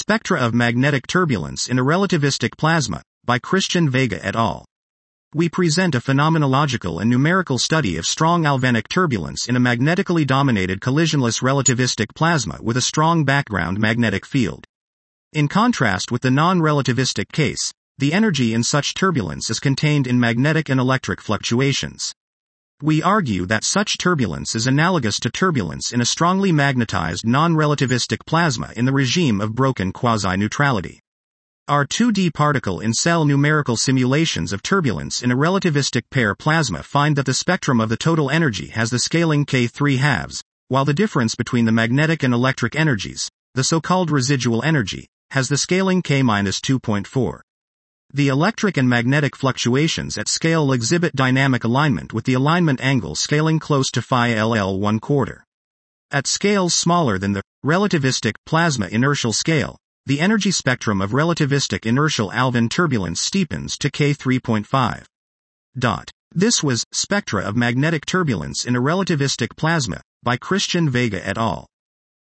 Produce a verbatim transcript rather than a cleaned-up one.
Spectra of Magnetic Turbulence in a Relativistic Plasma, by Christian Vega et al. We present a phenomenological and numerical study of strong galvanic turbulence in a magnetically dominated collisionless relativistic plasma with a strong background magnetic field. In contrast with the non-relativistic case, the energy in such turbulence is contained in magnetic and electric fluctuations. We argue that such turbulence is analogous to turbulence in a strongly magnetized non-relativistic plasma in the regime of broken quasi-neutrality. Our two D particle in cell numerical simulations of turbulence in a relativistic pair plasma find that the spectrum of the total energy has the scaling K three halves, while the difference between the magnetic and electric energies, the so-called residual energy, has the scaling K minus two point four. The electric and magnetic fluctuations at scale exhibit dynamic alignment with the alignment angle scaling close to phi L L one quarter. At scales smaller than the relativistic plasma inertial scale, the energy spectrum of relativistic inertial Alvan turbulence steepens to K three point five. Dot. This was Spectra of Magnetic Turbulence in a Relativistic Plasma, by Christian Vega et al.